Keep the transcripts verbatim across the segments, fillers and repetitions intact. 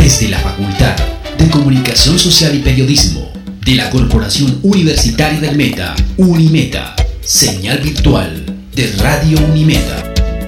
Desde la Facultad de Comunicación Social y Periodismo de la Corporación Universitaria del Meta, Unimeta, señal virtual de Radio Unimeta.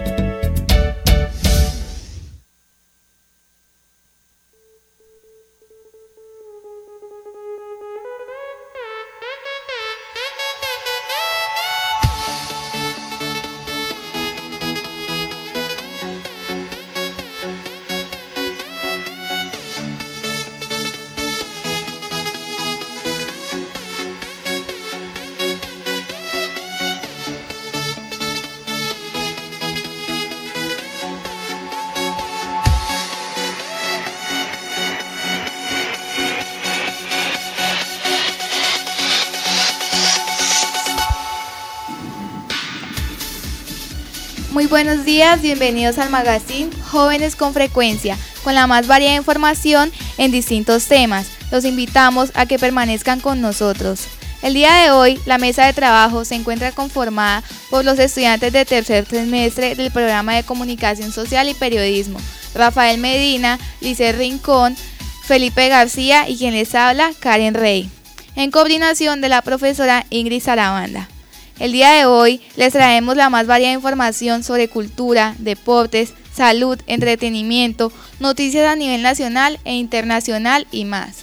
Muy buenos días, bienvenidos al magazine Jóvenes con Frecuencia, con la más variada información en distintos temas. Los invitamos a que permanezcan con nosotros. El día de hoy, la mesa de trabajo se encuentra conformada por los estudiantes de tercer semestre del programa de Comunicación Social y Periodismo, Rafael Medina, Lice Rincón, Felipe García y quien les habla, Karen Rey, en coordinación de la profesora Ingrid Sarabanda. El día de hoy les traemos la más variada información sobre cultura, deportes, salud, entretenimiento, noticias a nivel nacional e internacional y más.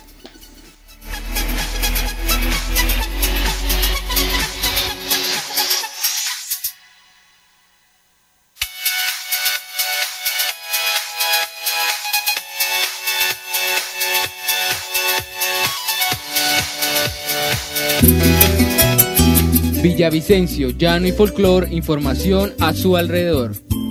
Villavicencio, llano y folclor, información a su alrededor.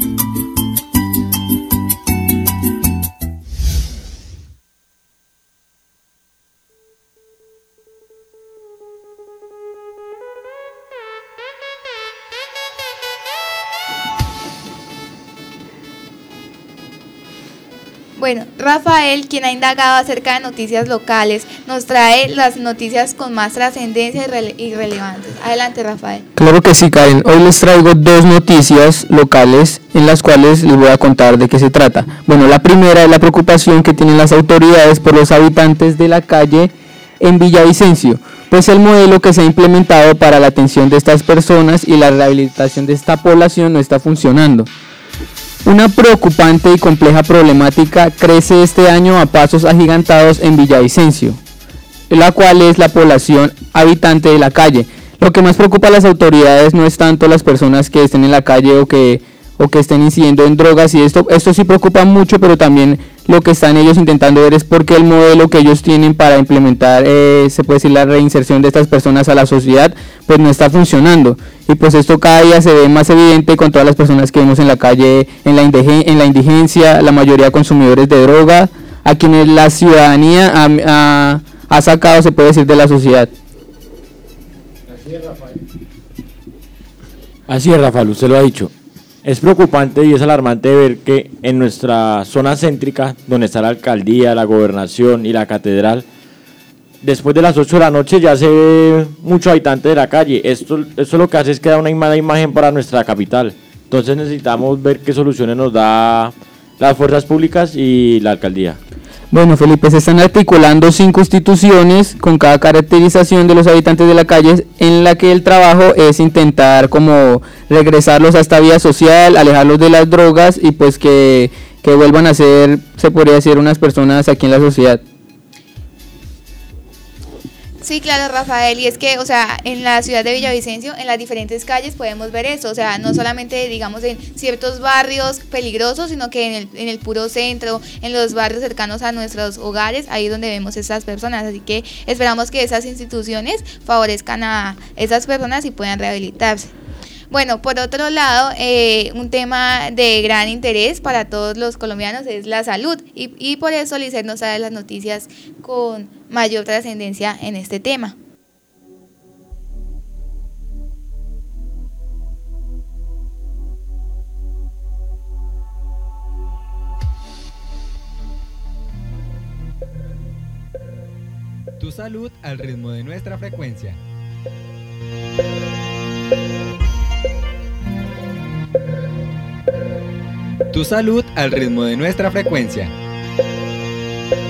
Bueno, Rafael, quien ha indagado acerca de noticias locales, nos trae las noticias con más trascendencia y, rele- y relevantes. Adelante, Rafael. Claro que sí, Karen. Hoy les traigo dos noticias locales en las cuales les voy a contar de qué se trata. Bueno, la primera es la preocupación que tienen las autoridades por los habitantes de la calle en Villavicencio, pues el modelo que se ha implementado para la atención de estas personas y la rehabilitación de esta población no está funcionando. Una preocupante y compleja problemática crece este año a pasos agigantados en Villavicencio, la cual es la población habitante de la calle. Lo que más preocupa a las autoridades no es tanto las personas que estén en la calle o que, o que estén incidiendo en drogas, y esto, esto sí preocupa mucho, pero también lo que están ellos intentando ver es porque el modelo que ellos tienen para implementar, eh, se puede decir, la reinserción de estas personas a la sociedad, pues no está funcionando. Y pues esto cada día se ve más evidente con todas las personas que vemos en la calle, en la, indige- en la indigencia, la mayoría consumidores de droga, a quienes la ciudadanía ha, ha, ha sacado, se puede decir, de la sociedad. Así es, Rafael. Así es, Rafael, usted lo ha dicho. Es preocupante y es alarmante ver que en nuestra zona céntrica, donde está la alcaldía, la gobernación y la catedral, después de las ocho de la noche ya se ve mucho habitante de la calle. Esto, esto lo que hace es que da una mala imagen para nuestra capital. Entonces necesitamos ver qué soluciones nos da las fuerzas públicas y la alcaldía. Bueno, Felipe, se están articulando cinco instituciones con cada caracterización de los habitantes de la calle, en la que el trabajo es intentar como regresarlos a esta vida social, alejarlos de las drogas y pues que, que vuelvan a ser, se podría decir, unas personas aquí en la sociedad. Sí, claro, Rafael, y es que, o sea, en la ciudad de Villavicencio, en las diferentes calles podemos ver eso, o sea, no solamente, digamos, en ciertos barrios peligrosos, sino que en el, en el puro centro, en los barrios cercanos a nuestros hogares, ahí es donde vemos estas personas, así que esperamos que esas instituciones favorezcan a esas personas y puedan rehabilitarse. Bueno, por otro lado, eh, un tema de gran interés para todos los colombianos es la salud y, y por eso Lice nos trae las noticias con mayor trascendencia en este tema. Tu salud al ritmo de nuestra frecuencia. Tu salud al ritmo de nuestra frecuencia.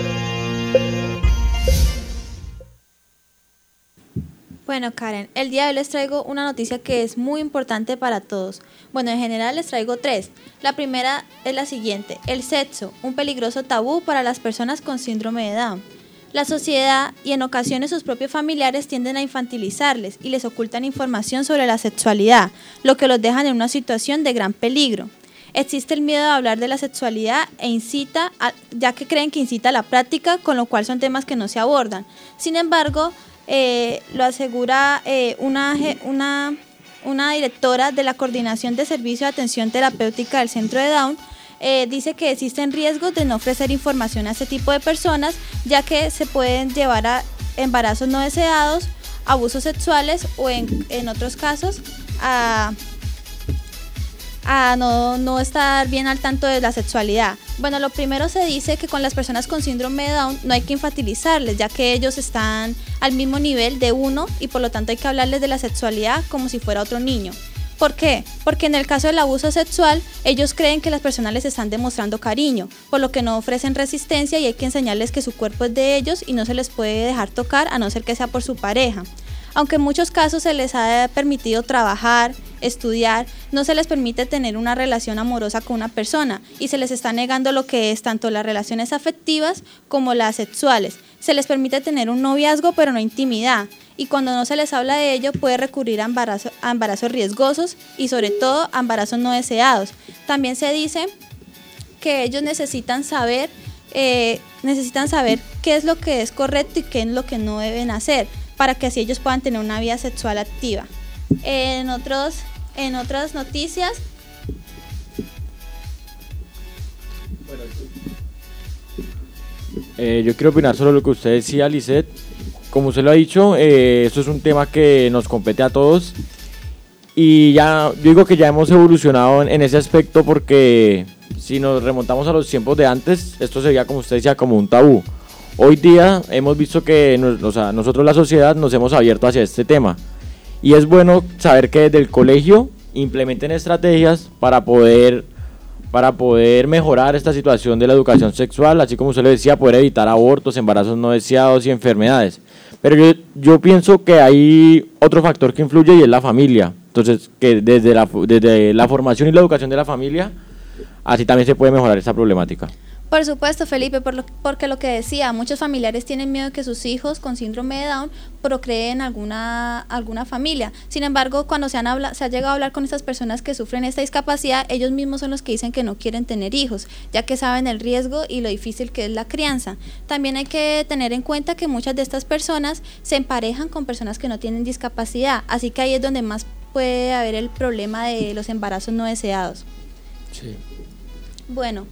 Bueno, Karen, el día de hoy les traigo una noticia que es muy importante para todos. Bueno, en general les traigo tres. La primera es la siguiente: el sexo, un peligroso tabú para las personas con síndrome de Down. La sociedad y en ocasiones sus propios familiares tienden a infantilizarles y les ocultan información sobre la sexualidad, lo que los dejan en una situación de gran peligro. Existe el miedo a hablar de la sexualidad e incita, a, ya que creen que incita a la práctica, con lo cual son temas que no se abordan. Sin embargo, eh, lo asegura eh, una, una, una directora de la Coordinación de Servicio de Atención Terapéutica del Centro de Down. Eh, dice que existen riesgos de no ofrecer información a este tipo de personas, ya que se pueden llevar a embarazos no deseados, abusos sexuales o en, en otros casos a, a no, no estar bien al tanto de la sexualidad. Bueno, lo primero se dice que con las personas con síndrome de Down no hay que infantilizarles, ya que ellos están al mismo nivel de uno y por lo tanto hay que hablarles de la sexualidad como si fuera otro niño. ¿Por qué? Porque en el caso del abuso sexual, ellos creen que las personas les están demostrando cariño, por lo que no ofrecen resistencia y hay que enseñarles que su cuerpo es de ellos y no se les puede dejar tocar a no ser que sea por su pareja. Aunque en muchos casos se les ha permitido trabajar, estudiar, no se les permite tener una relación amorosa con una persona y se les está negando lo que es tanto las relaciones afectivas como las sexuales. Se les permite tener un noviazgo pero no intimidad. Y cuando no se les habla de ello, puede recurrir a, embarazo, a embarazos riesgosos y sobre todo a embarazos no deseados. También se dice que ellos necesitan saber, eh, necesitan saber qué es lo que es correcto y qué es lo que no deben hacer, para que así ellos puedan tener una vida sexual activa. En, otros, en otras noticias... Eh, yo quiero opinar sobre lo que usted decía, Lisette. Como usted lo ha dicho, eh, esto es un tema que nos compete a todos y ya yo digo que ya hemos evolucionado en, en ese aspecto, porque si nos remontamos a los tiempos de antes, esto sería, como usted decía, como un tabú. Hoy día hemos visto que nos, o sea, nosotros, la sociedad, nos hemos abierto hacia este tema y es bueno saber que desde el colegio implementen estrategias para poder, para poder mejorar esta situación de la educación sexual, así como usted lo decía, poder evitar abortos, embarazos no deseados y enfermedades. Pero yo, yo pienso que hay otro factor que influye y es la familia. Entonces, que desde la, desde la formación y la educación de la familia, así también se puede mejorar esta problemática. Por supuesto, Felipe, por lo, porque lo que decía, muchos familiares tienen miedo de que sus hijos con síndrome de Down procreen alguna, alguna familia. Sin embargo, cuando se, han habla, se ha llegado a hablar con estas personas que sufren esta discapacidad, ellos mismos son los que dicen que no quieren tener hijos, ya que saben el riesgo y lo difícil que es la crianza. También hay que tener en cuenta que muchas de estas personas se emparejan con personas que no tienen discapacidad, así que ahí es donde más puede haber el problema de los embarazos no deseados. Sí. Bueno,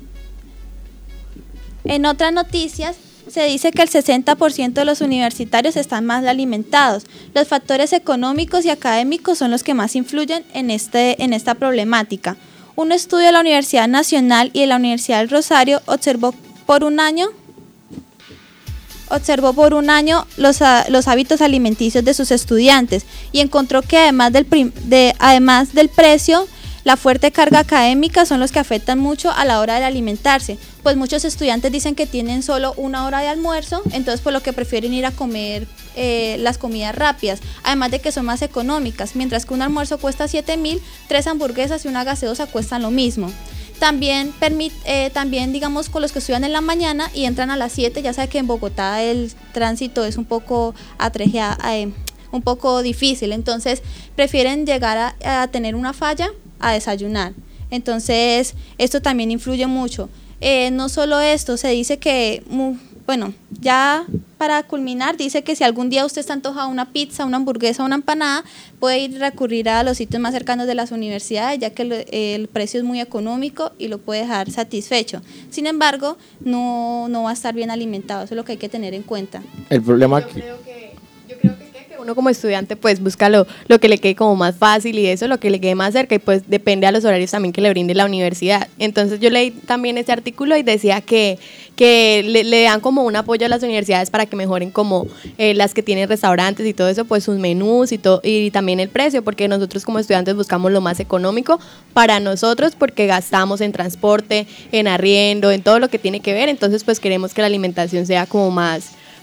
en otras noticias, se dice que el sesenta por ciento de los universitarios están mal alimentados. Los factores económicos y académicos son los que más influyen en, este, en esta problemática. Un estudio de la Universidad Nacional y de la Universidad del Rosario observó por un año, observó por un año los, los hábitos alimenticios de sus estudiantes y encontró que además del, prim, de, además del precio, la fuerte carga académica son los que afectan mucho a la hora de alimentarse, pues muchos estudiantes dicen que tienen solo una hora de almuerzo, entonces por lo que prefieren ir a comer eh, las comidas rápidas, además de que son más económicas, mientras que un almuerzo cuesta siete mil, tres hamburguesas y una gaseosa cuestan lo mismo. También, permit, eh, también digamos con los que estudian en la mañana y entran a las siete, ya sabe que en Bogotá el tránsito es un poco atregiado, eh, un poco difícil, entonces prefieren llegar a, a tener una falla a desayunar. Entonces esto también influye mucho. Eh, no solo esto, se dice que, bueno, ya para culminar, dice que si algún día usted está antojado una pizza, una hamburguesa, una empanada, puede ir a recurrir a los sitios más cercanos de las universidades, ya que el, el precio es muy económico y lo puede dejar satisfecho. Sin embargo, no, no va a estar bien alimentado, eso es lo que hay que tener en cuenta. El problema yo aquí... creo que, yo creo que uno como estudiante pues busca lo, lo que le quede como más fácil y eso, lo que le quede más cerca y pues depende a los horarios también que le brinde la universidad. Entonces yo leí también este artículo y decía que, que le, le dan como un apoyo a las universidades para que mejoren como eh, las que tienen restaurantes y todo eso, pues sus menús y, todo, y también el precio, porque nosotros como estudiantes buscamos lo más económico para nosotros porque gastamos en transporte, en arriendo, en todo lo que tiene que ver, entonces pues queremos que la alimentación sea como más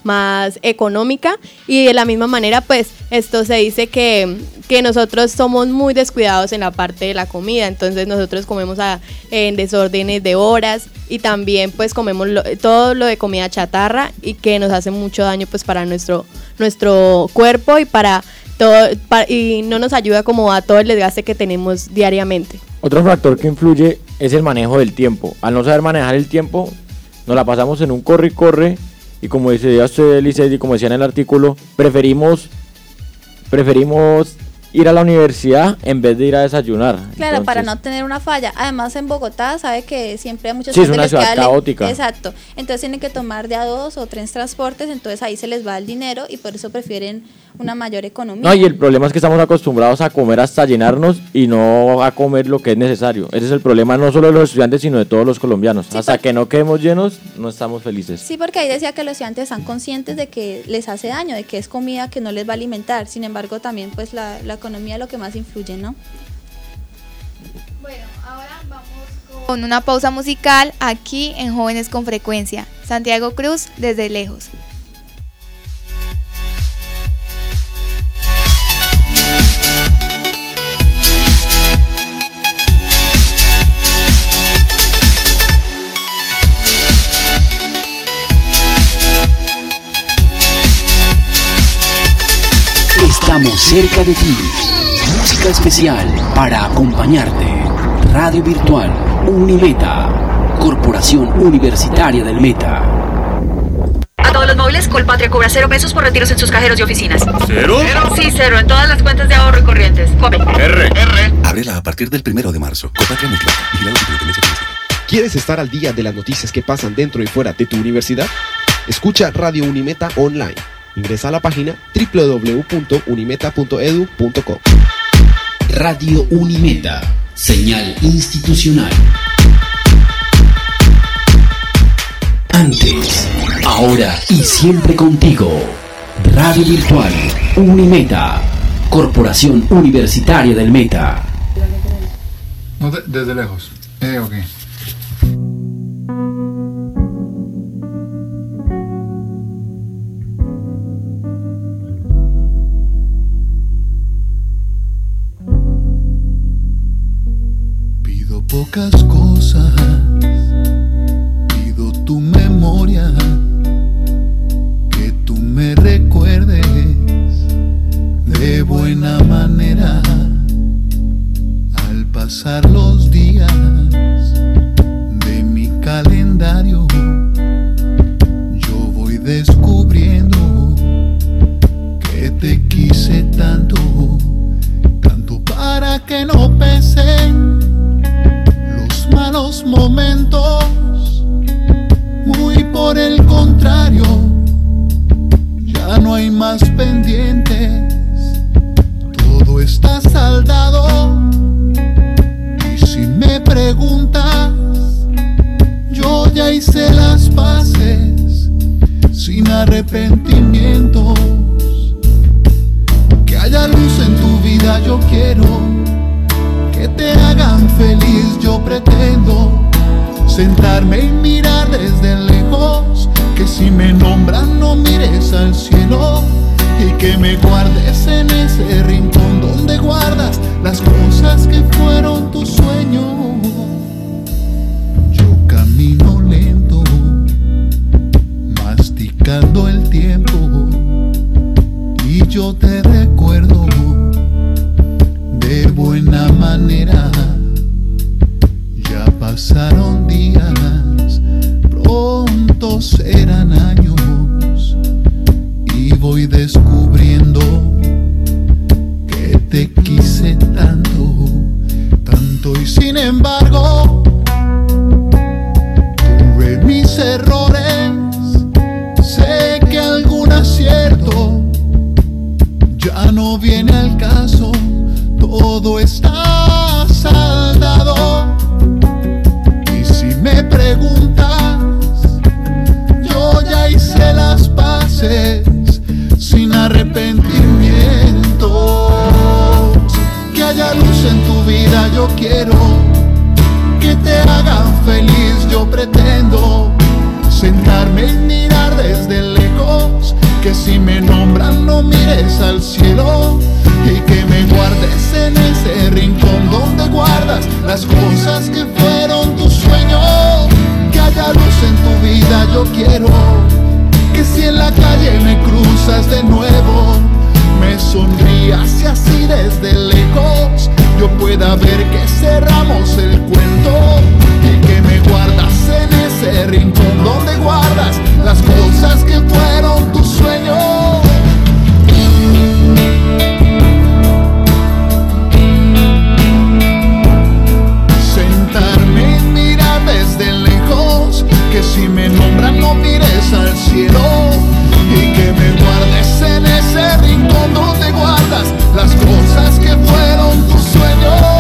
más económica, y de la misma manera pues esto se dice que, que nosotros somos muy descuidados en la parte de la comida, entonces nosotros comemos a, en desórdenes de horas y también pues comemos lo, todo lo de comida chatarra y que nos hace mucho daño pues para nuestro, nuestro cuerpo y para todo, para, y no nos ayuda como a todo el desgaste que tenemos diariamente. Otro factor que influye es el manejo del tiempo. Al no saber manejar el tiempo, nos la pasamos en un corre y corre, y como decía usted, Lisset, y como decía en el artículo, preferimos preferimos ir a la universidad en vez de ir a desayunar. Claro, Entonces, para no tener una falla. Además, en Bogotá, sabe que siempre hay muchos... Sí, es una ciudad caótica. Exacto. Entonces tienen que tomar de a dos o tres transportes, entonces ahí se les va el dinero y por eso prefieren una mayor economía. No, y el problema es que estamos acostumbrados a comer hasta llenarnos y no a comer lo que es necesario. Ese es el problema no solo de los estudiantes, sino de todos los colombianos. Sí, hasta porque... que no quedemos llenos, no estamos felices. Sí, porque ahí decía que los estudiantes están conscientes de que les hace daño, de que es comida que no les va a alimentar. Sin embargo, también pues la, la economía es lo que más influye, ¿no? Bueno, ahora vamos con una pausa musical aquí en Jóvenes con Frecuencia. Santiago Cruz, Desde Lejos. Estamos cerca de ti. Música especial para acompañarte. Radio virtual Unimeta. Corporación Universitaria del Meta. A todos los móviles, Colpatria cobra cero pesos por retiros en sus cajeros y oficinas. ¿Cero? Sí, cero, en todas las cuentas de ahorro y corrientes. Come. R. R. Ábrela a partir del primero de marzo. Colpatria Multibank. Vigilado Superintendencia Financiera. ¿Quieres estar al día de las noticias que pasan dentro y fuera de tu universidad? Escucha Radio Unimeta online. Ingresa a la página doble u doble u doble u punto unimeta punto e d u punto co. Radio Unimeta. Señal institucional. Antes, ahora y siempre contigo. Radio virtual Unimeta. Corporación Universitaria del Meta. No, de, desde lejos. Eh, ok. Pocas cosas, pido tu memoria, que tú me recuerdes de buena manera. Al pasar los días de mi calendario, yo voy descubriendo que te quise tanto, tanto para que no pesen malos momentos, muy por el contrario, ya no hay más pendientes, todo está saldado. Y si me preguntas, yo ya hice las paces sin arrepentimientos. Que haya luz en tu vida, yo quiero que te hagan feliz, yo pretendo sentarme y mirar desde lejos, que si me nombran no mires al cielo, y que me guardes en ese rincón donde guardas las cosas que fueron tu sueño. Yo camino lento, masticando el tiempo, y yo te recuerdo de buena manera. Ya pasaron días, pronto serán años, y voy descubriendo que te quise tanto, tanto, y sin embargo tuve mis errores, sé que algún acierto ya no viene al caso. Todo está saldado. Y si me preguntas, yo que si me nombran no mires al cielo y que me guardes en ese rincón donde guardas las cosas que fueron tu sueño. Que haya luz en tu vida, yo quiero que si en la calle me cruzas de nuevo, me sonrías y así desde lejos yo pueda ver que cerramos el cuento y que me guardas en ese rincón donde guardas las cosas que fueron tu sueño. Sentarme y mirar desde lejos, que si me nombran no mires al cielo y que me guardes en ese rincón donde guardas las cosas que fueron tu sueño.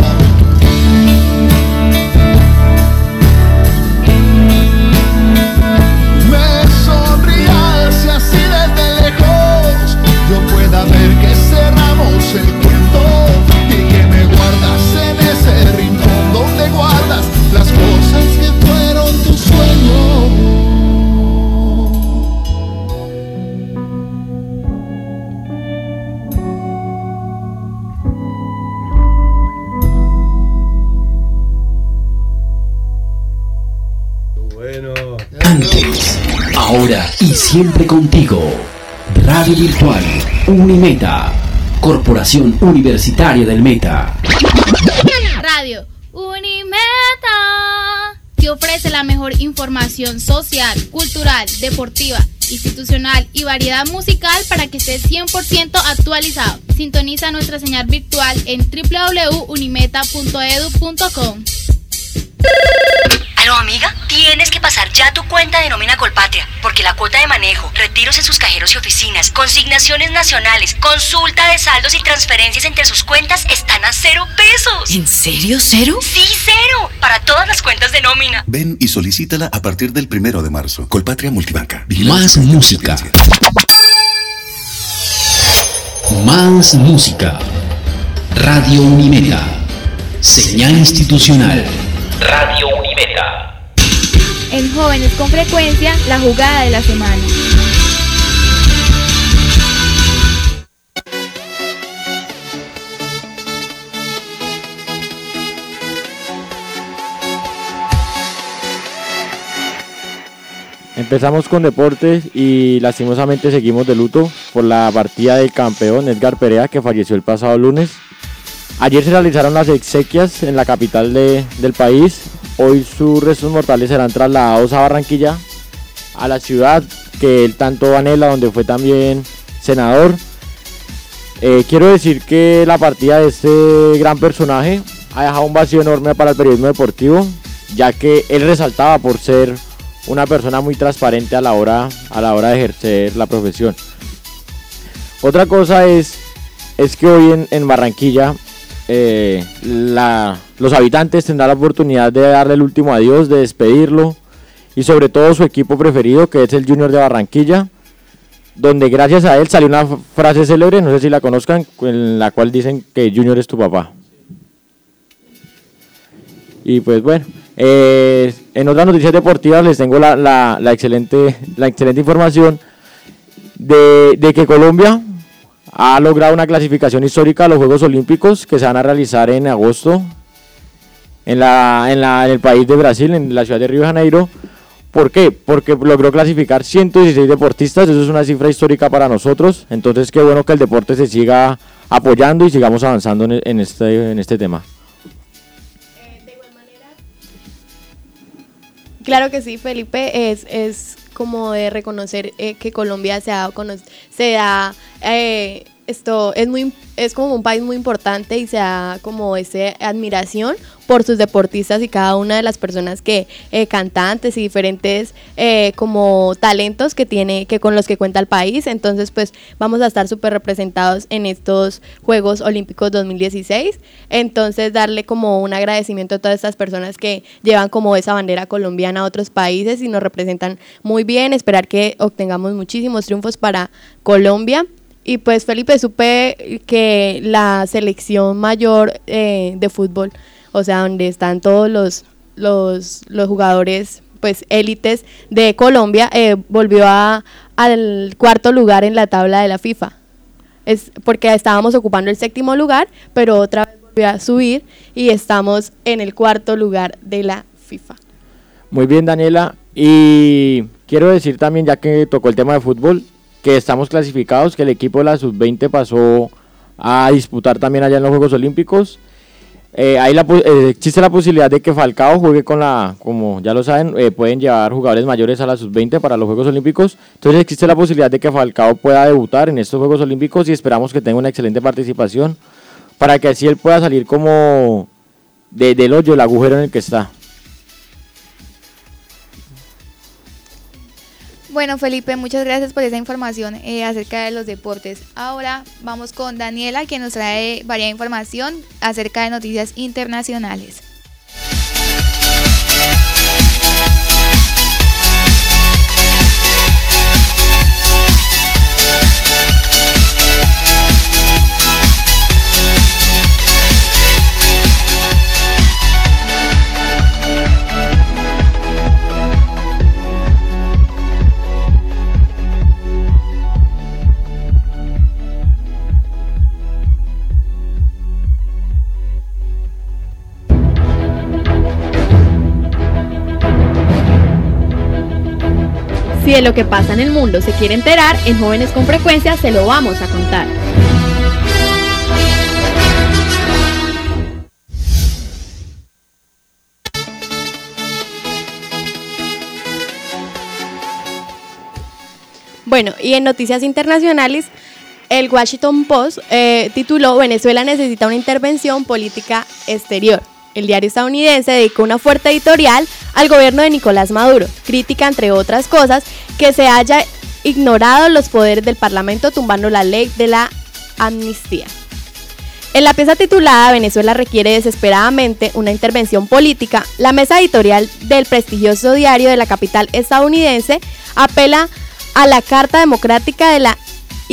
Me sonrías y así desde lejos yo pueda ver que cerramos el cuento y que me guardas en ese rincón donde guardas las cosas que fueron tu sueño. Antes, ahora y siempre contigo. Radio Virtual Unimeta, Corporación Universitaria del Meta. Radio Unimeta te ofrece la mejor información social, cultural, deportiva, institucional y variedad musical para que estés cien por ciento actualizado. Sintoniza nuestra señal virtual en doble u doble u doble u punto unimeta punto edu punto com. Aló, amiga, tienes que pasar ya tu cuenta de nómina Colpatria, porque la cuota de manejo, retiros en sus cajeros y oficinas, consignaciones nacionales, consulta de saldos y transferencias entre sus cuentas están a cero pesos. ¿En serio, cero? Sí, cero, para todas las cuentas de nómina. Ven y solicítala a partir del primero de marzo. Colpatria Multibanca. Más música. Más música. Radio Unimeta. Señal institucional. Radio Unimeta. En Jóvenes con Frecuencia, la jugada de la semana. Empezamos con deportes y lastimosamente seguimos de luto por la partida del campeón Edgar Perea, que falleció el pasado lunes. Ayer se realizaron las exequias en la capital de, del país. Hoy sus restos mortales serán trasladados a Barranquilla, a la ciudad que él tanto anhela, donde fue también senador. Eh, quiero decir que la partida de este gran personaje ha dejado un vacío enorme para el periodismo deportivo, ya que él resaltaba por ser una persona muy transparente a la hora, a la hora de ejercer la profesión. Otra cosa es, es que hoy en, en Barranquilla eh, la, los habitantes tendrán la oportunidad de darle el último adiós, de despedirlo, y sobre todo su equipo preferido, que es el Junior de Barranquilla, donde gracias a él salió una frase célebre, no sé si la conozcan, en la cual dicen que Junior es tu papá. Y pues bueno, eh, en otras noticias deportivas les tengo la, la, la, excelente, la excelente información de, de que Colombia ha logrado una clasificación histórica a los Juegos Olímpicos que se van a realizar en agosto en, la, en, la, en el país de Brasil, en la ciudad de Río de Janeiro. ¿Por qué? Porque logró clasificar ciento dieciséis deportistas, eso es una cifra histórica para nosotros, entonces qué bueno que el deporte se siga apoyando y sigamos avanzando en, en, este, en este tema. Claro que sí, Felipe, es, es como de reconocer eh, que Colombia se ha se da eh, esto es muy es como un país muy importante y se da como esa admiración por sus deportistas y cada una de las personas que eh, cantantes y diferentes eh, como talentos que tiene que con los que cuenta el país. Entonces pues vamos a estar súper representados en estos Juegos Olímpicos dos mil dieciséis, entonces darle como un agradecimiento a todas estas personas que llevan como esa bandera colombiana a otros países y nos representan muy bien, esperar que obtengamos muchísimos triunfos para Colombia. Y pues Felipe, supe que la selección mayor eh, de fútbol, o sea, donde están todos los, los, los jugadores pues élites de Colombia, eh, volvió a, al cuarto lugar en la tabla de la FIFA. Es porque estábamos ocupando el séptimo lugar, pero otra vez volvió a subir y estamos en el cuarto lugar de la FIFA. Muy bien, Daniela, y quiero decir también, ya que tocó el tema de fútbol, que estamos clasificados, que el equipo de la sub veinte pasó a disputar también allá en los Juegos Olímpicos. Eh, ahí la, eh, existe la posibilidad de que Falcao juegue con la, como ya lo saben, eh, pueden llevar jugadores mayores a la sub veinte para los Juegos Olímpicos, entonces existe la posibilidad de que Falcao pueda debutar en estos Juegos Olímpicos y esperamos que tenga una excelente participación para que así él pueda salir como de, del hoyo, el agujero en el que está. Bueno, Felipe, muchas gracias por esa información eh, acerca de los deportes. Ahora vamos con Daniela, que nos trae variada información acerca de noticias internacionales. Si de lo que pasa en el mundo se quiere enterar, en Jóvenes con Frecuencia se lo vamos a contar. Bueno, y en noticias internacionales, el Washington Post eh, tituló Venezuela necesita una intervención política exterior. El diario estadounidense dedicó una fuerte editorial al gobierno de Nicolás Maduro, crítica, entre otras cosas, que se haya ignorado los poderes del Parlamento tumbando la ley de la amnistía. En la pieza titulada Venezuela requiere desesperadamente una intervención política, la mesa editorial del prestigioso diario de la capital estadounidense apela a la Carta Democrática de la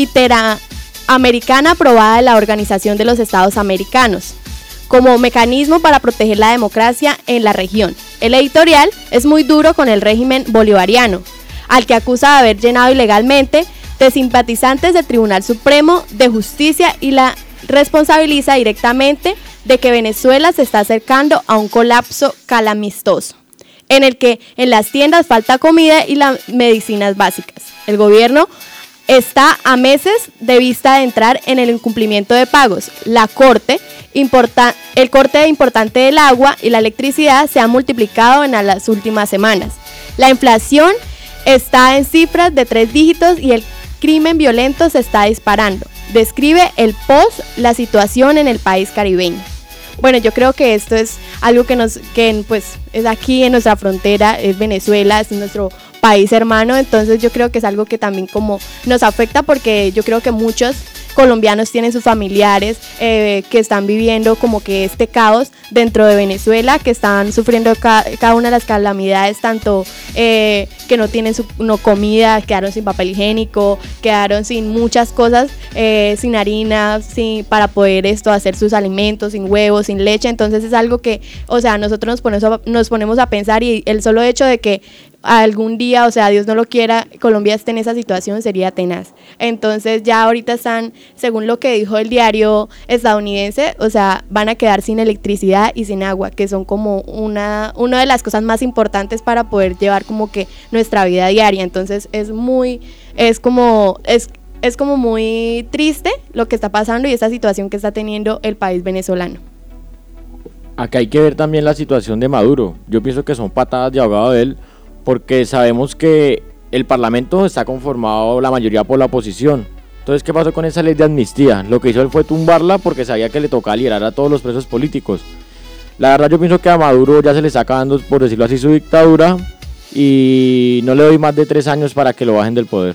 Interamericana aprobada de la Organización de los Estados Americanos como mecanismo para proteger la democracia en la región. El editorial es muy duro con el régimen bolivariano, al que acusa de haber llenado ilegalmente de simpatizantes del Tribunal Supremo de Justicia y la responsabiliza directamente de que Venezuela se está acercando a un colapso calamitoso, en el que en las tiendas falta comida y las medicinas básicas. El gobierno está a meses de vista de entrar en el incumplimiento de pagos. La corte, importa, el corte importante del agua y la electricidad se han multiplicado en las últimas semanas. La inflación está en cifras de tres dígitos y el crimen violento se está disparando. Describe el Post la situación en el país caribeño. Bueno, yo creo que esto es algo que nos, que pues es aquí en nuestra frontera, es Venezuela, es nuestro país hermano, entonces yo creo que es algo que también como nos afecta porque yo creo que muchos colombianos tienen sus familiares eh, que están viviendo como que este caos dentro de Venezuela, que están sufriendo ca cada una de las calamidades, tanto eh, que no tienen su, no comida, quedaron sin papel higiénico, quedaron sin muchas cosas, eh, sin harina, sin, para poder esto hacer sus alimentos, sin huevos, sin leche, entonces es algo que, o sea, nosotros nos ponemos a, nos ponemos a pensar y el solo hecho de que algún día, o sea, Dios no lo quiera, Colombia esté en esa situación sería tenaz. Entonces ya ahorita están, según lo que dijo el diario estadounidense, o sea, van a quedar sin electricidad y sin agua, que son como una, una de las cosas más importantes para poder llevar como que nuestra vida diaria. Entonces es muy, es como, es, es como muy triste lo que está pasando y esta situación que está teniendo el país venezolano. Acá hay que ver también la situación de Maduro. Yo pienso que son patadas de ahogado de él, porque sabemos que el Parlamento está conformado la mayoría por la oposición. Entonces, ¿qué pasó con esa ley de amnistía? Lo que hizo él fue tumbarla porque sabía que le tocaba liberar a todos los presos políticos. La verdad yo pienso que a Maduro ya se le está acabando, por decirlo así, su dictadura y no le doy más de tres años para que lo bajen del poder.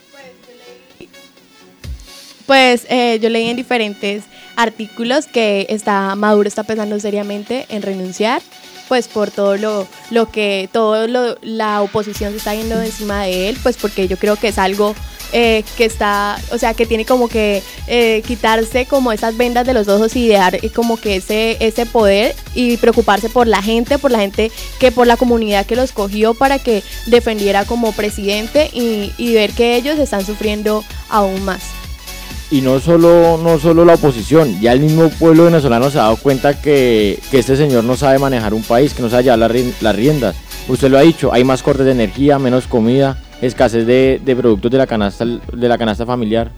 Pues eh, yo leí en diferentes artículos que está, Maduro está pensando seriamente en renunciar, pues por todo lo, lo que todo lo, la oposición se está yendo encima de él, pues porque yo creo que es algo eh, que está, o sea, que tiene como que eh, quitarse como esas vendas de los ojos y dar eh, como que ese, ese poder y preocuparse por la gente, por la gente que por la comunidad que lo escogió para que defendiera como presidente y, y ver que ellos están sufriendo aún más. Y no solo, no solo la oposición, ya el mismo pueblo venezolano se ha dado cuenta que, que este señor no sabe manejar un país, que no sabe llevar las, las riendas. Usted lo ha dicho, hay más cortes de energía, menos comida, escasez de, de productos de la canasta, de la canasta familiar.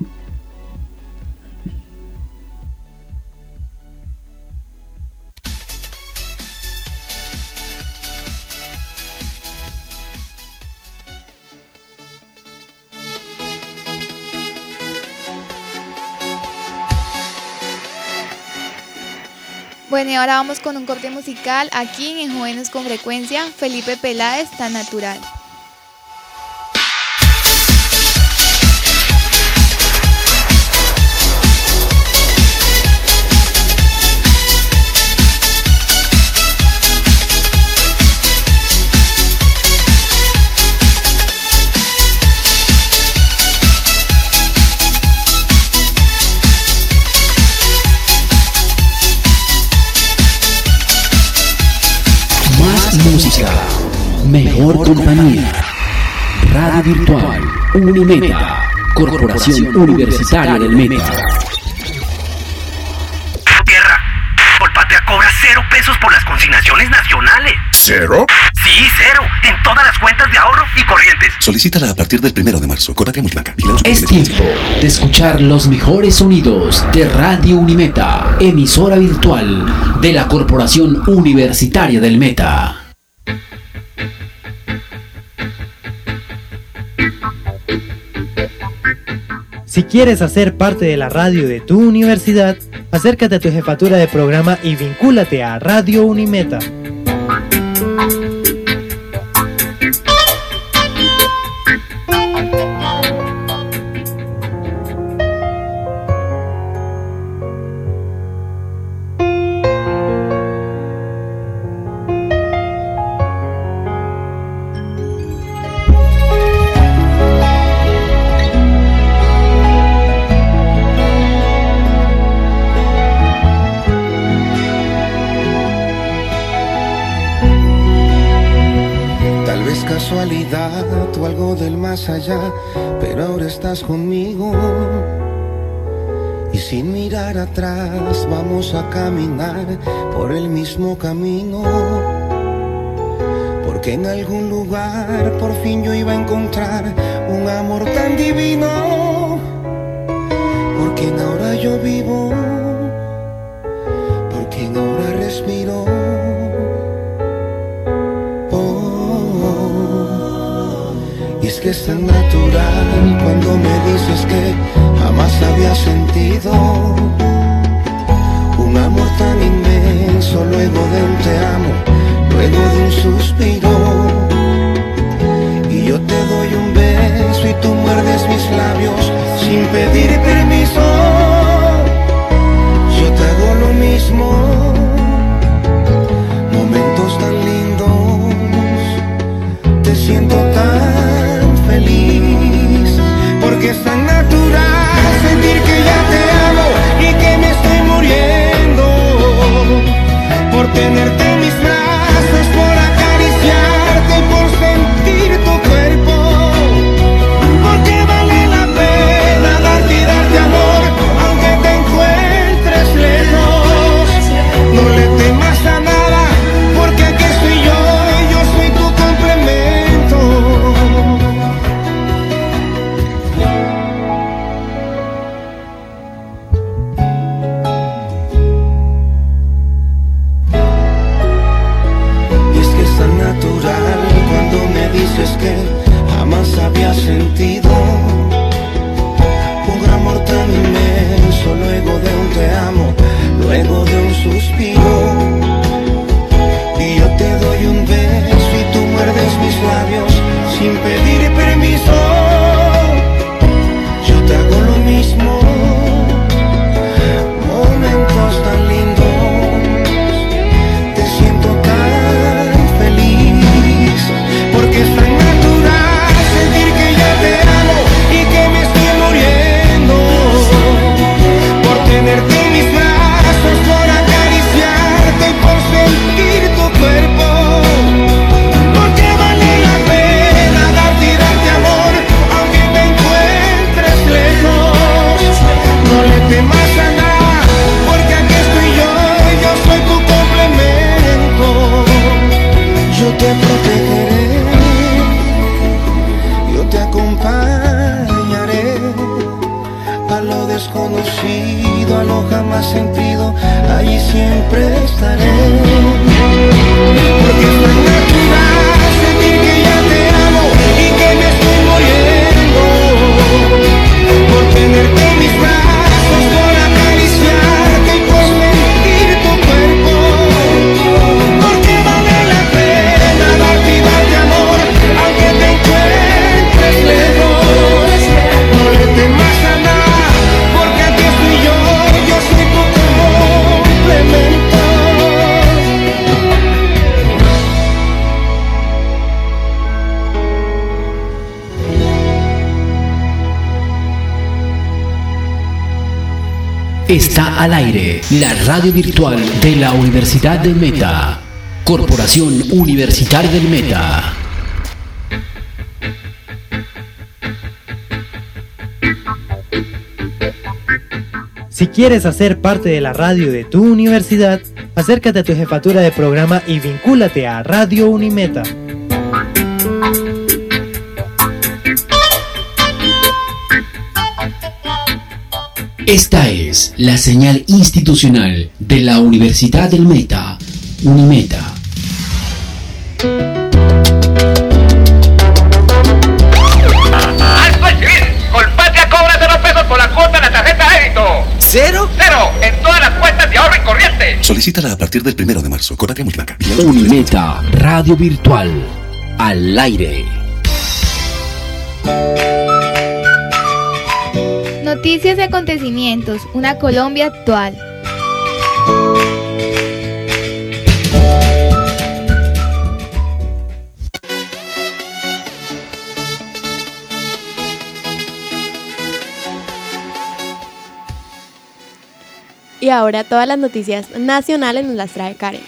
Bueno, y ahora vamos con un corte musical aquí en Jóvenes con Frecuencia, Felipe Peláez, Tan Natural. Música, mejor compañía. Radio Virtual Unimeta, Corporación Universitaria del Meta. Tierra, Colpatria cobra cero pesos por las consignaciones nacionales. ¿Cero? Sí, cero, en todas las cuentas de ahorro y corrientes. Solicítala a partir del primero de marzo. Colpatria muy blanca. Es tiempo de escuchar los mejores sonidos de Radio Unimeta, emisora virtual de la Corporación Universitaria del Meta. Si quieres hacer parte de la radio de tu universidad, acércate a tu jefatura de programa y vincúlate a Radio Unimeta. O algo del más allá, pero ahora estás conmigo y sin mirar atrás vamos a caminar por el mismo camino, porque en algún lugar por fin yo iba a encontrar un amor tan divino, porque ahora yo vivo, porque ahora respiro. Es que es tan natural cuando me dices que jamás había sentido un amor tan inmenso, luego de un te amo, luego de un suspiro. Y yo te doy un beso y tú muerdes mis labios sin pedir permiso. Yo te hago lo mismo, momentos tan lindos, te siento tan feliz, porque es tan natural sentir que ya te amo y que me estoy muriendo por tenerte en mis brazos, por acariciarte, por sentir tu cuerpo, porque vale la pena darte y darte amor, aunque te encuentres lejos. No le temas a nada, porque aquí estoy yo y yo soy tu complemento. Es que jamás había sentido un amor tan inmenso, luego de un te amo, luego de un suspiro. Y yo te doy un beso y tú muerdes mis labios sin pedir permiso. Yo te hago lo mismo, momentos tan lindos, te siento tan feliz, porque es tan natural sentir que ya te amo y Está al aire la radio virtual de la Universidad del Meta. Corporación Universitaria del Meta. Si quieres hacer parte de la radio de tu universidad, acércate a tu jefatura de programa y vincúlate a Radio Unimeta. Esta es la señal institucional de la Universidad del Meta, Unimeta. ¡Alto al civil! Colpatria cobra cero pesos por la cuota de la tarjeta débito. ¿Cero? ¡Cero! En todas las cuentas de ahorro y corriente. Solicítala a partir del primero de marzo. Colpatria Multibanca. Unimeta, radio virtual, al aire. Noticias y acontecimientos, una Colombia actual. Y ahora todas las noticias nacionales nos las trae Karen.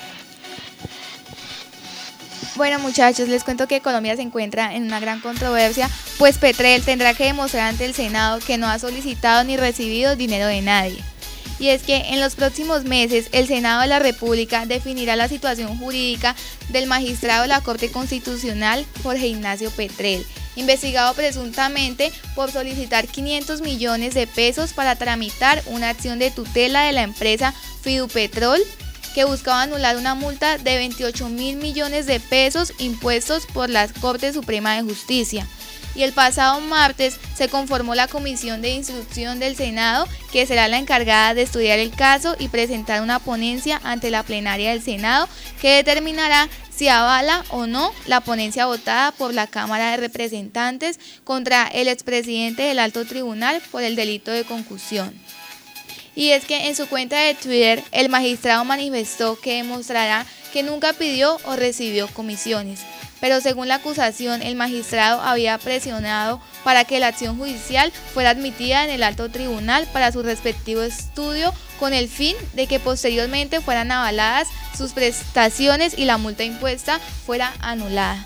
Bueno, muchachos, les cuento que Colombia se encuentra en una gran controversia, pues Petrel tendrá que demostrar ante el Senado que no ha solicitado ni recibido dinero de nadie. Y es que en los próximos meses el Senado de la República definirá la situación jurídica del magistrado de la Corte Constitucional Jorge Ignacio Petrel, investigado presuntamente por solicitar quinientos millones de pesos para tramitar una acción de tutela de la empresa Fidupetrol, que buscaba anular una multa de veintiocho mil millones de pesos impuestos por la Corte Suprema de Justicia. Y el pasado martes se conformó la Comisión de Instrucción del Senado, que será la encargada de estudiar el caso y presentar una ponencia ante la plenaria del Senado, que determinará si avala o no la ponencia votada por la Cámara de Representantes contra el expresidente del Alto Tribunal por el delito de concusión. Y es que en su cuenta de Twitter el magistrado manifestó que demostrará que nunca pidió o recibió comisiones, pero según la acusación el magistrado había presionado para que la acción judicial fuera admitida en el Alto Tribunal para su respectivo estudio, con el fin de que posteriormente fueran avaladas sus prestaciones y la multa impuesta fuera anulada.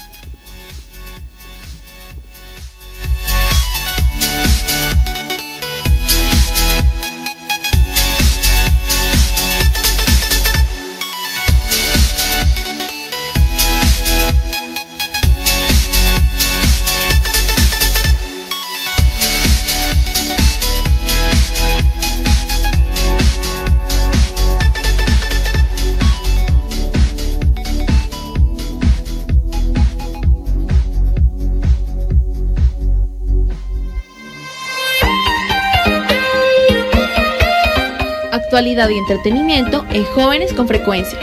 Actualidad y entretenimiento en Jóvenes con Frecuencia.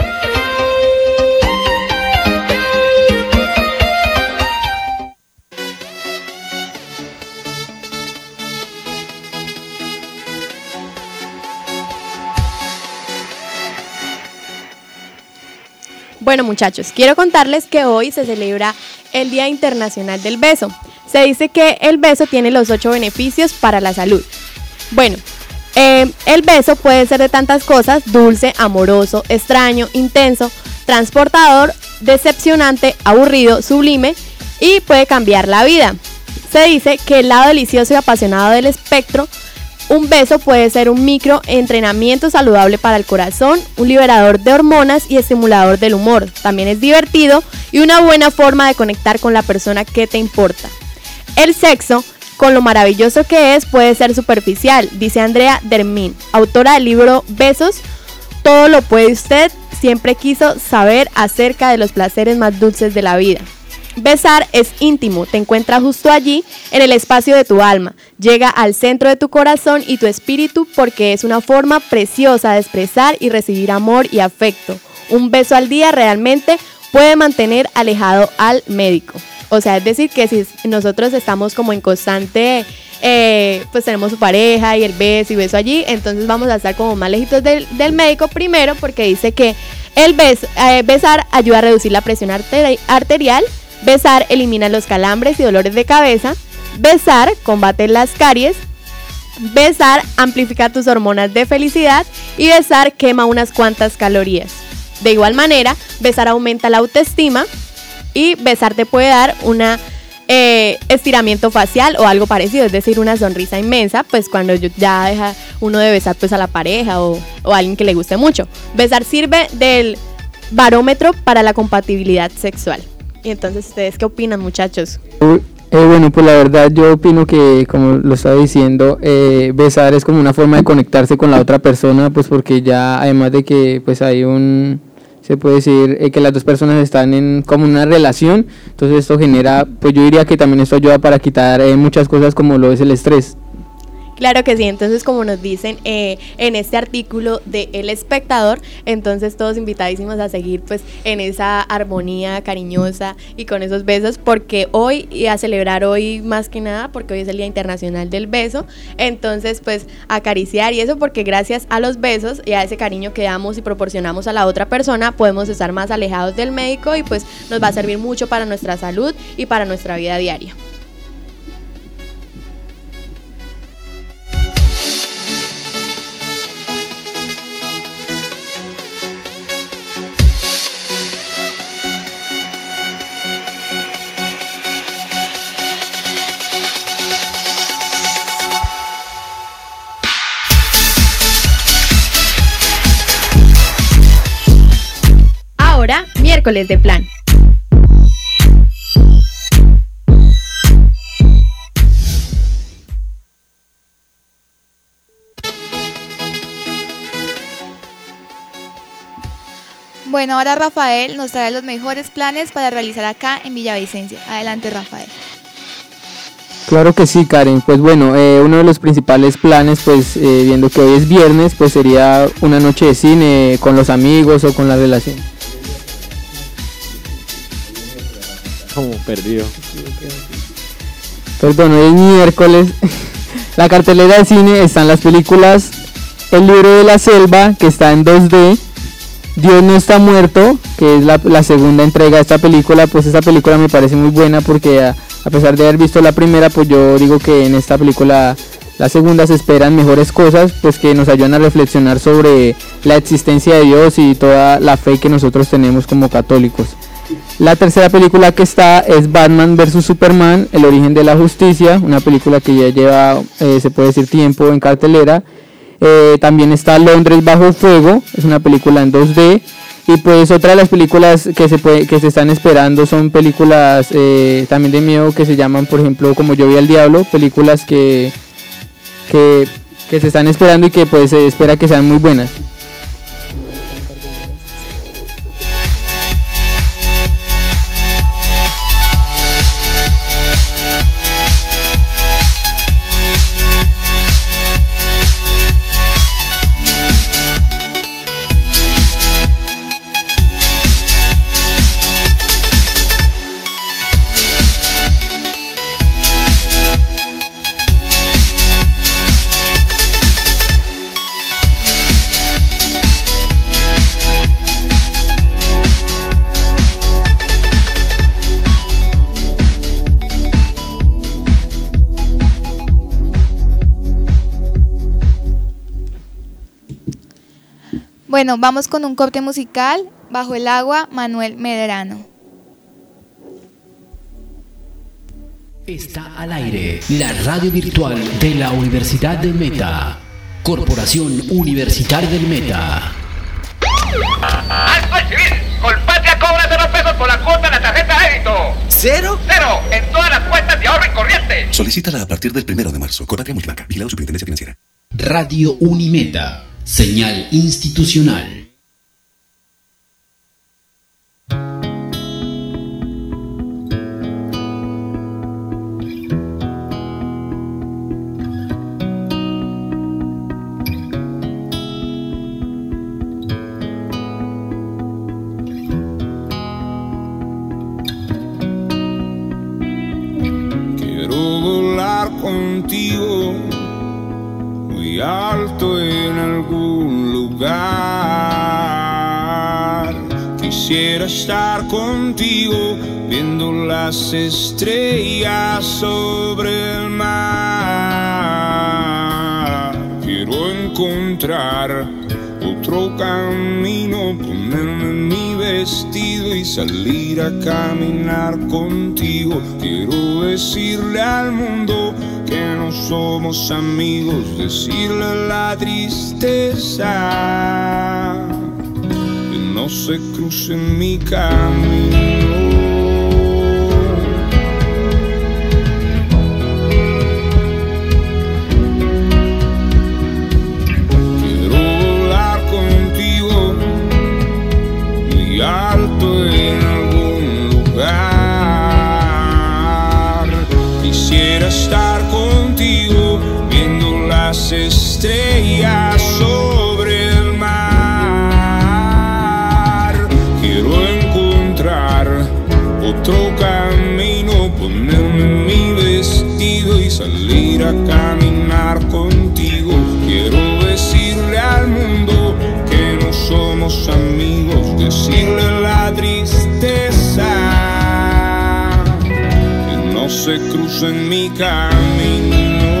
Bueno, muchachos, quiero contarles que hoy se celebra el Día Internacional del Beso. Se dice que el beso tiene los ocho beneficios para la salud. Bueno, Eh, el beso puede ser de tantas cosas: dulce, amoroso, extraño, intenso, transportador, decepcionante, aburrido, sublime, y puede cambiar la vida. Se dice que el lado delicioso y apasionado del espectro, un beso puede ser un micro entrenamiento saludable para el corazón, un liberador de hormonas y estimulador del humor. También es divertido y una buena forma de conectar con la persona que te importa. El sexo, con lo maravilloso que es, puede ser superficial, dice Andrea Dermín, autora del libro Besos, todo lo puede usted, siempre quiso saber acerca de los placeres más dulces de la vida. Besar es íntimo, te encuentra justo allí, en el espacio de tu alma, llega al centro de tu corazón y tu espíritu, porque es una forma preciosa de expresar y recibir amor y afecto. Un beso al día realmente puede mantener alejado al médico. O sea, es decir, que si nosotros estamos como en constante, eh, pues tenemos su pareja y el beso y beso allí, entonces vamos a estar como más lejitos del, del médico, primero porque dice que el beso, eh, besar ayuda a reducir la presión arteri- arterial, besar elimina los calambres y dolores de cabeza, besar combate las caries, besar amplifica tus hormonas de felicidad y besar quema unas cuantas calorías. De igual manera, besar aumenta la autoestima y besar te puede dar una eh, estiramiento facial o algo parecido, es decir, una sonrisa inmensa, pues cuando ya deja uno de besar pues a la pareja o, o a alguien que le guste mucho. Besar sirve del barómetro para la compatibilidad sexual. Y entonces, ¿ustedes qué opinan, muchachos? Eh, bueno, pues la verdad yo opino que, como lo estaba diciendo, eh, besar es como una forma de conectarse con la otra persona, pues porque ya además de que pues hay un, se puede decir eh, que las dos personas están en como una relación, entonces esto genera, pues yo diría que también esto ayuda para quitar eh, muchas cosas como lo es el estrés. Claro que sí, entonces como nos dicen eh, en este artículo de El Espectador, entonces todos invitadísimos a seguir pues en esa armonía cariñosa y con esos besos, porque hoy, y a celebrar hoy más que nada, porque hoy es el Día Internacional del Beso, entonces pues acariciar y eso, porque gracias a los besos y a ese cariño que damos y proporcionamos a la otra persona, podemos estar más alejados del médico y pues nos va a servir mucho para nuestra salud y para nuestra vida diaria. Ahora, miércoles de plan. Bueno, ahora Rafael nos trae los mejores planes para realizar acá en Villavicencio. Adelante, Rafael. Claro que sí, Karen. Pues bueno, eh, uno de los principales planes, pues eh, viendo que hoy es viernes, pues sería una noche de cine con los amigos o con la relación. Como perdido. Perdón, hoy es miércoles. La cartelera de cine están las películas El libro de la selva, que está en dos D, Dios no está muerto, que es la, la segunda entrega de esta película. Pues esta película me parece muy buena porque a, a pesar de haber visto la primera, pues yo digo que en esta película, la segunda, se esperan mejores cosas, pues que nos ayudan a reflexionar sobre la existencia de Dios y toda la fe que nosotros tenemos como católicos. La tercera película que está es Batman versus Superman, El origen de la justicia, una película que ya lleva, eh, se puede decir, tiempo en cartelera. Eh, también está Londres bajo fuego, es una película en dos D. Y pues otra de las películas que se puede, que se están esperando son películas eh, también de miedo, que se llaman, por ejemplo, Como yo vi al diablo, películas que, que, que se están esperando y que pues se espera que sean muy buenas. Bueno, vamos con un corte musical. Bajo el agua, Manuel Medrano. Está al aire la radio virtual de la Universidad del Meta. Corporación Universitaria del Meta. ¡Alto al civil! Colpatria cobra cero pesos por la cuota de la tarjeta de débito. ¿Cero? ¡Cero! En todas las cuentas de ahorro y corriente. Solicítala a partir del primero de marzo. Colpatria Multibanca. Vigilado Superintendencia Financiera. Radio Unimeta. Señal institucional. Quiero volar contigo muy alto en algún lugar. Quisiera estar contigo viendo las estrellas sobre el mar. encontrar otro camino, ponerme mi vestido y salir a caminar contigo. Quiero decirle al mundo que no somos amigos, decirle a la tristeza que no se cruce en mi camino. Alto en algún lugar, quisiera estar contigo viendo las estrellas sobre el mar. Quiero encontrar otro camino, ponerme mi vestido y salir a caminar contigo. Quiero decirle al mundo que no somos amigos, decirle a la tristeza que no se cruce en mi camino.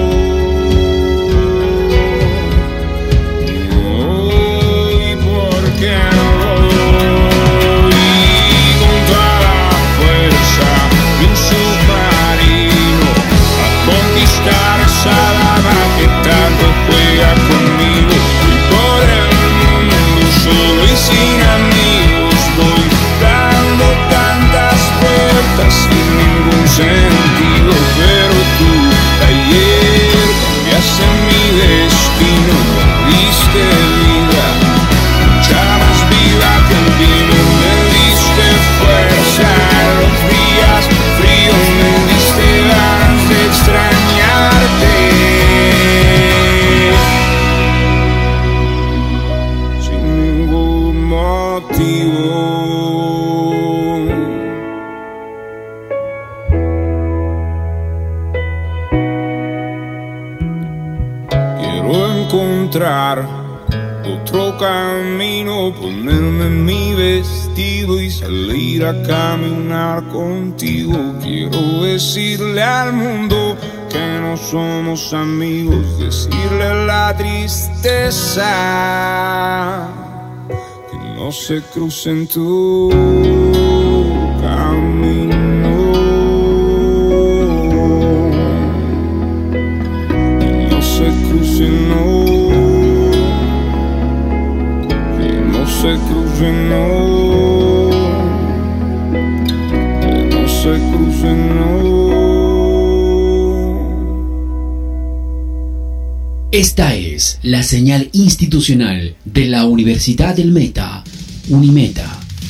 Hoy porque voy con toda la fuerza de un submarino a conquistar esa dama que tanto juega conmigo. Y por el mundo solo y sin amigos voy dando tantas vueltas sin ningún sentido. Pero tú ayer cambiaste mi destino, diste vida, mucha más vida que el vino. Me diste fuerza en los días fríos, me diste ganas de extrañarte. Quiero encontrar otro camino, ponerme mi vestido y salir a caminar contigo. Quiero decirle al mundo que no somos amigos, decirle a la tristeza que no se cruce en tu camino. Que no se cruce, no. Que no se cruce, no. Que no se cruce, no. Esta es la señal institucional de la Universidad del Meta, Unimeta.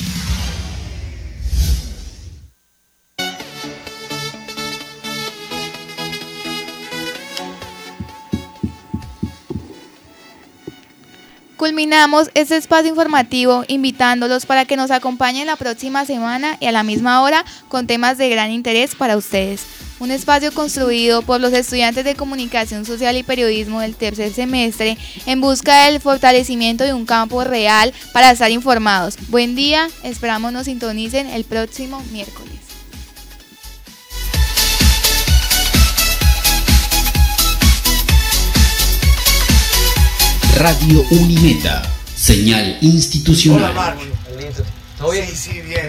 Culminamos este espacio informativo invitándolos para que nos acompañen la próxima semana y a la misma hora con temas de gran interés para ustedes. Un espacio construido por los estudiantes de Comunicación Social y Periodismo del tercer semestre en busca del fortalecimiento de un campo real para estar informados. Buen día, esperamos nos sintonicen el próximo miércoles. Radio Unimeta, señal institucional. Hola, Marco. ¿Todo bien? Sí, sí, bien.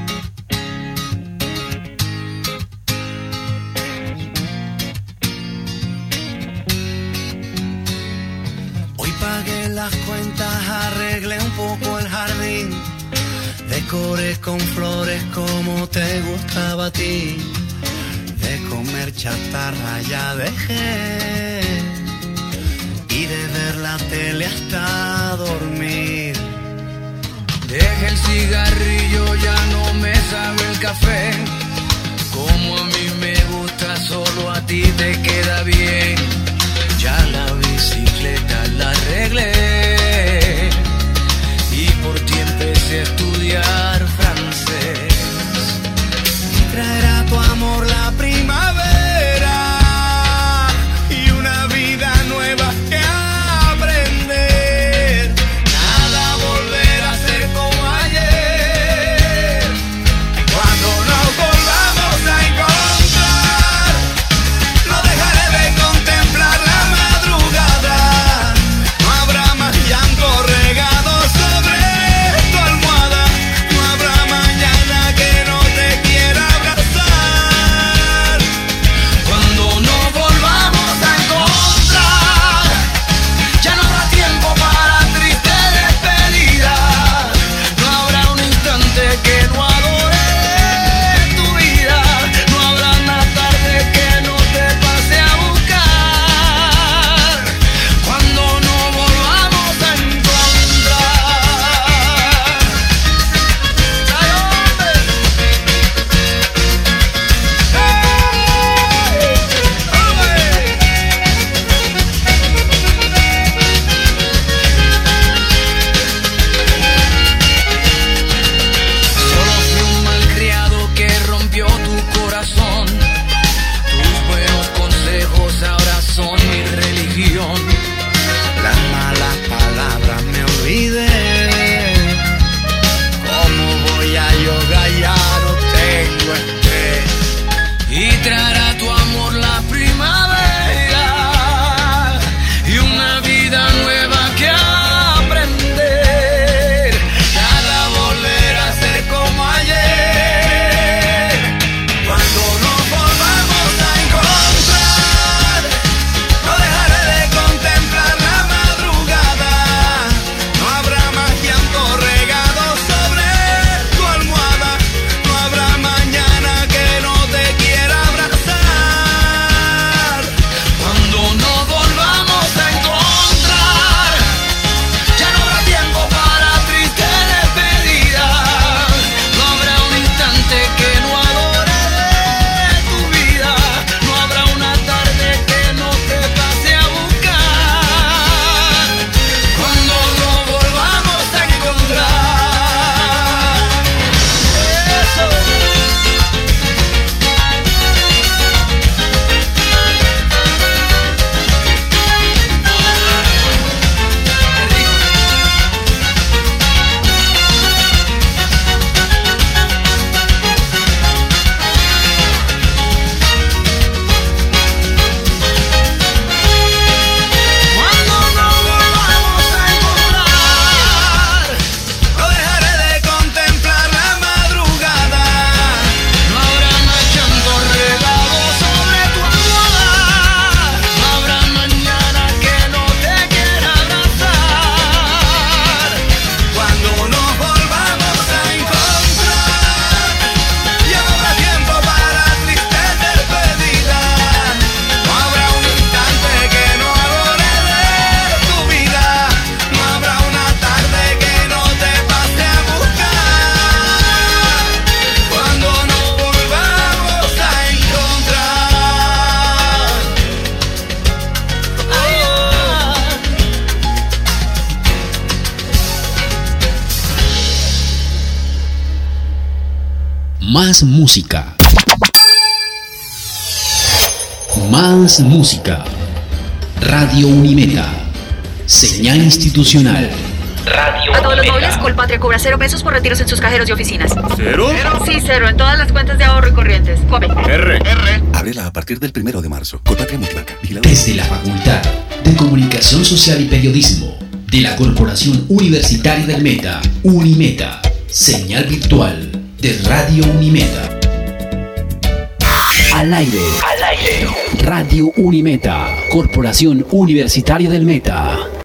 Hoy pagué las cuentas, arreglé un poco el jardín, decoré con flores como te gustaba a ti, de comer chatarra ya dejé, y de ver la tele hasta dormir. Dejé el cigarrillo, ya no me sabe el café, como a mí me gusta, solo a ti te queda bien. Ya la bicicleta la arreglé y por ti empecé a estudiar francés. Y traerá tu amor la primavera y una vida nueva que aprender. Nada volverá a ser como ayer. Cuando nos volvamos a encontrar. más música. Más música. Radio Unimeta. Señal institucional. Radio A todos los Unimeta. móviles, Colpatria cobra cero pesos por retiros en sus cajeros y oficinas. ¿Cero? Sí, cero en todas las cuentas de ahorro y corrientes. Come. R. R. Ábrela a partir del primero de marzo. Colpatria Multibanca. Vigilado. Desde la Facultad de Comunicación Social y Periodismo de la Corporación Universitaria del Meta, Unimeta. Señal virtual de Radio Unimeta. Al aire. Al aire. Radio Unimeta. Corporación Universitaria del Meta.